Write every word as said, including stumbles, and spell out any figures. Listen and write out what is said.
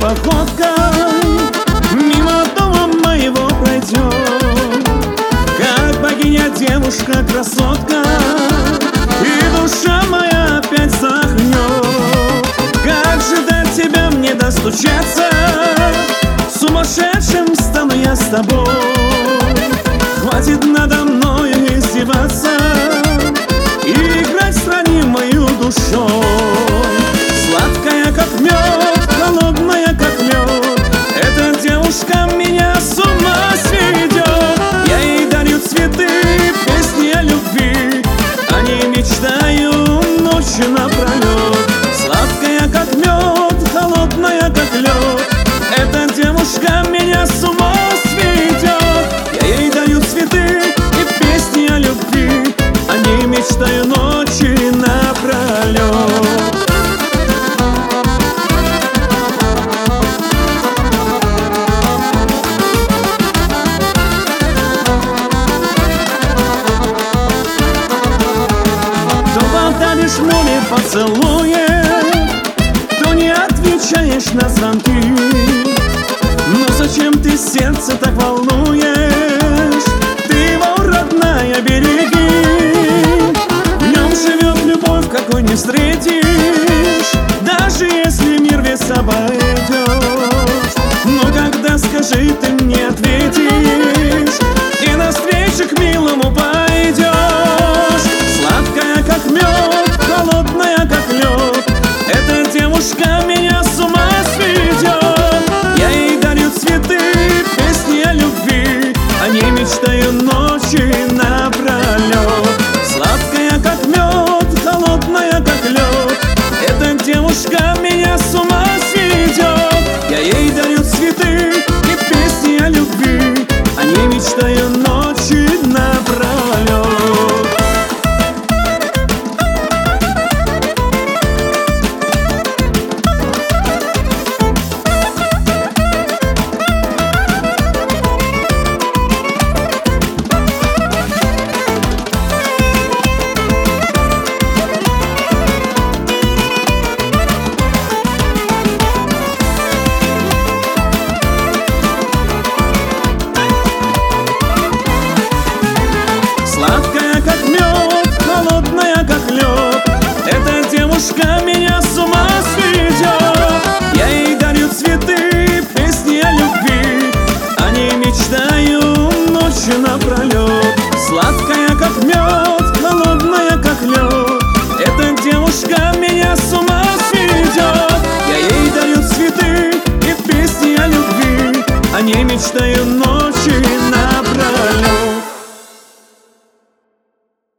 походкой мимо дома моего пройдет, как богиня, девушка, красотка, и душа моя опять захнет. Как же до тебя мне достучаться? Сумасшедшим стану я с тобой. Хватит надо мною издеваться и играть с ранимою душой. Сладкая, как мед, холодная, как лед, эта девушка меня с ума сведет. Я ей дарю цветы, песни о любви, о ней мечтаю ночью напролет. Сладкая, как мед, холодная, как лед, эта девушка меня с ума сведет. Я ей даю цветы и песни о любви, о ней мечтаю ночью напролет. Даришь море поцелуев, то не отвечаешь на звонки. Но зачем ты сердце так волнуешь? Ты его, родная, береги. В нем живет любовь, какой не встретишь, даже если мир весь обойдешь. Но когда, скажи, ты мне ответишь и навстречу к милому пойдешь. Сладкая, как мед, холодная, как лед, эта девушка меня с ума сведет. Я ей дарю цветы, песни о любви, о ней мечтаю ночи напролет. Сладкая, как мед, холодная, как лед, эта девушка меня с ума сведет. Я ей дарю цветы и песни о любви, о ней мечтаю ночи напролет. Сладкая, как мед, холодная, как лед, эта девушка меня с ума сведет. Я ей дарю цветы, песни о любви, о ней мечтаю ночью напролет. Сладкая, как мед, холодная, как лед, эта девушка меня с ума сведет. Я ей дарю цветы и песни о любви, о ней мечтаю ночью напролет.